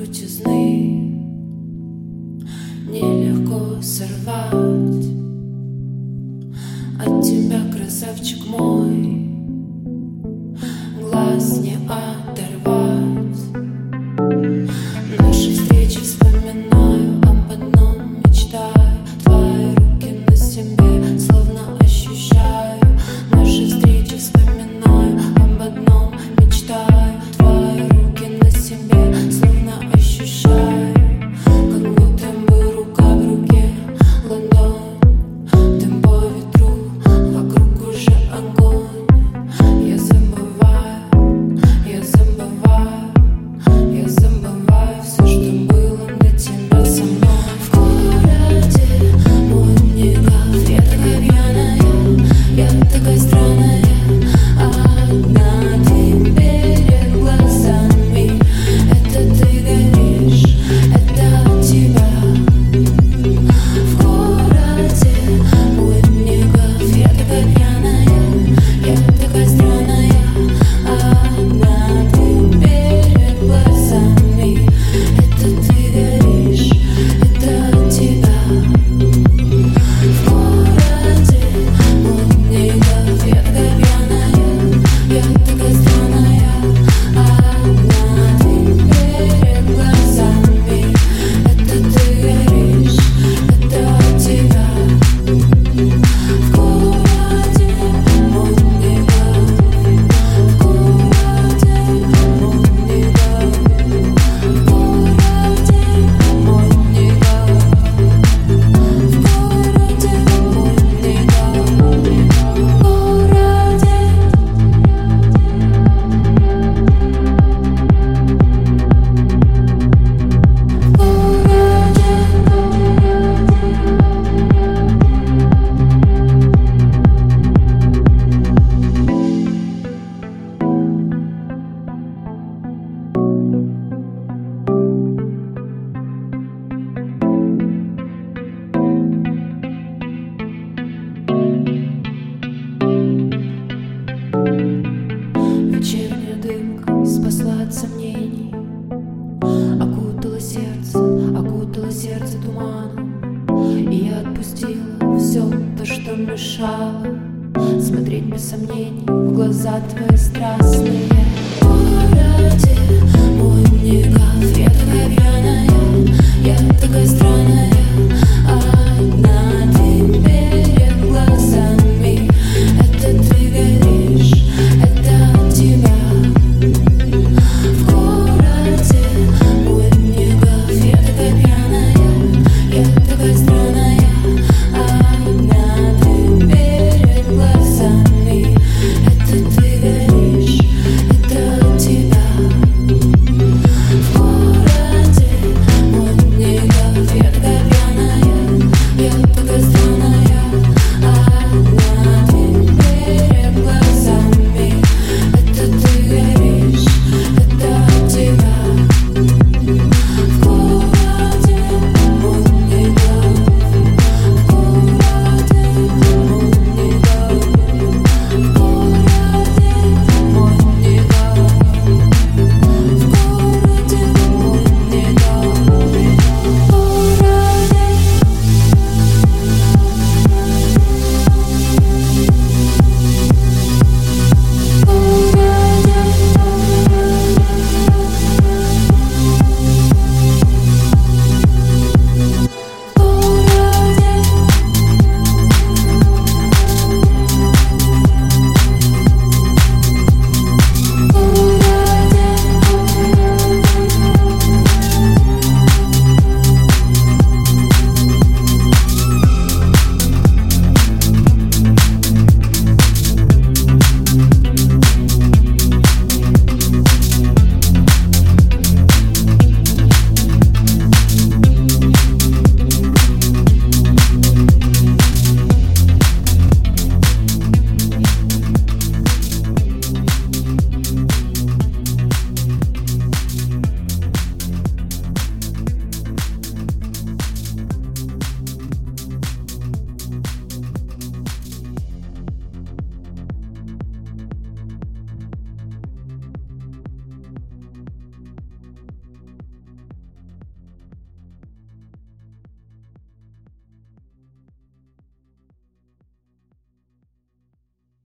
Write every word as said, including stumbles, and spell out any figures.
крутизны нелегко сорвать от тебя, красавчик мой, глаз не оторвать. Наши встречи вспоминаю, об одном мечтаю, твои руки на себе, словно ощущаю. Наши встречи вспоминаю, об одном мечтаю, твои руки на себе, словно ощущаю. Как будто бы рука в руке, ладонь, дым по ветру, вокруг уже огонь. Я забываю, я забываю, я забываю все, что было для тебя со мной. В городе модников я такая пьяная, я такая странная, одна ты перед глазами. Это ты горишь, это от тебя. В городе модников я такая пьяная, я такая странная, одна ты перед глазами. Это ты горишь, это от тебя. В городе модников я такая пьяная, я такая странная, одна ты перед глазами. Это ты горишь, это от тебя. В городе модников, в городе модников, в городе модников, в городе модников, в городе. Вечерняя дымка спасла от сомнений, окутала сердце, окутала сердце туманом. И я отпустила все то, что мешало смотреть без сомнений в глаза твои страстные.